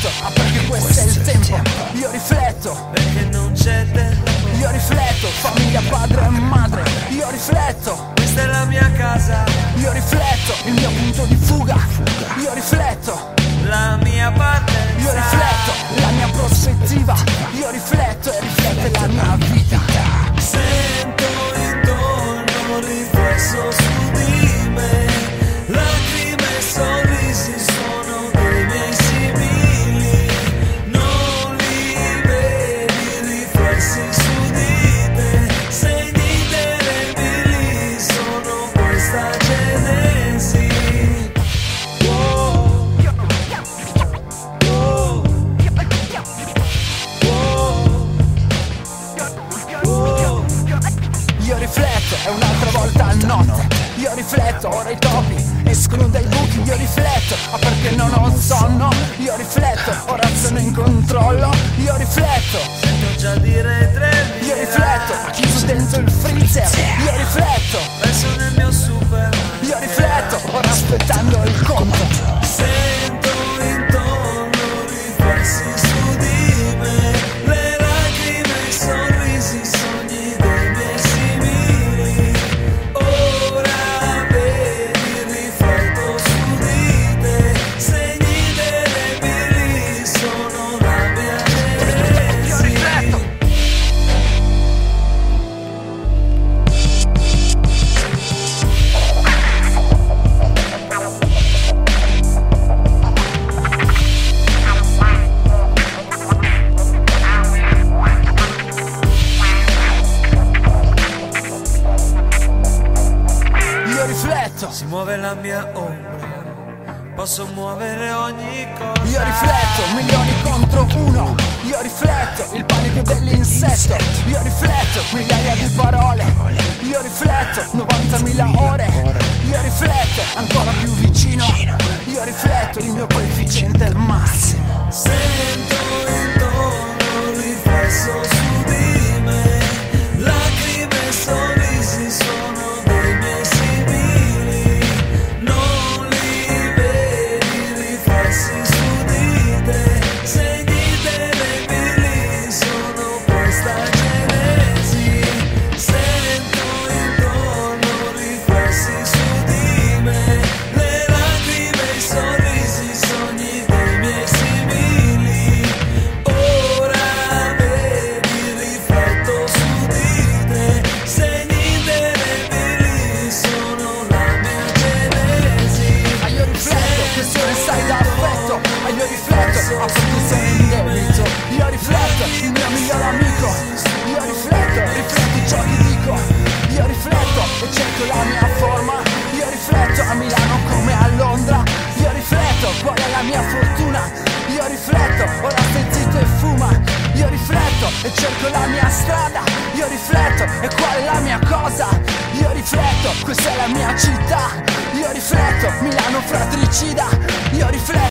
rifletto, perché questo è il tempo. Io rifletto, perché non c'è tempo. io rifletto, famiglia, padre e madre. Io rifletto, questa è la mia casa. io rifletto, il mio punto di fuga. Io rifletto, la mia partenza. io rifletto, la mia prospettiva. Io rifletto e riflette la mia vita. Sento intorno un riflesso su di me. Lacrime e sorrisi sono dei miei simili. Non li vedi i riflessi su di te. Segni indelebili sono questa genesi. Io rifletto, è un'altra volta a notte. Io rifletto, ora i topi escono dai buchi. Io rifletto, perché non ho sonno. Io rifletto, ora sono in controllo. Io rifletto, Sento già dire 3.000. io rifletto, chiuso dentro il freezer. Io rifletto, Perso nel mio super. io rifletto, ora aspettando il conto. Sento intorno riflessi su di me. Le lacrime e i sorrisi, sogni dei miei simili. Ora vedi, rifletto su di te. Segni indelebili sono la mia genesi. Io rifletto, io rifletto, Si muove la mia ombra, posso muovere ogni cosa. io rifletto, milioni contro uno. Io rifletto, il panico dell'insetto. Io rifletto, migliaia di parole. Io rifletto, 90.000 ore. Io rifletto, ancora più vicino. Io rifletto, il mio coefficiente è il massimo. Sento intorno un riflesso su di me. Lacrime e sorrisi sono dei miei simili. Non li vedi i riflessi su di te. Segni indelebili sono questa genesi. Sento intorno riflessi su di me. Le lacrime e i sorrisi, sogni dei miei simili. Ora vedi, rifletto su di te. Segni indelebili sono la mia genesi. Io rifletto, questione sai d'affetto. Io rifletto, perché sono in debito. Io rifletto, il mio migliore amico. Io rifletto ciò che dico. Io rifletto e cerco la mia forma. Io rifletto a Milano come a Londra. Io rifletto qual è la mia fortuna. Io rifletto, ora stai zitto e fuma. Io rifletto e cerco la mia strada. Io rifletto e qual è la mia cosa. Io rifletto, questa è la mia città. Io rifletto, Milano fratricida. Io rifletto.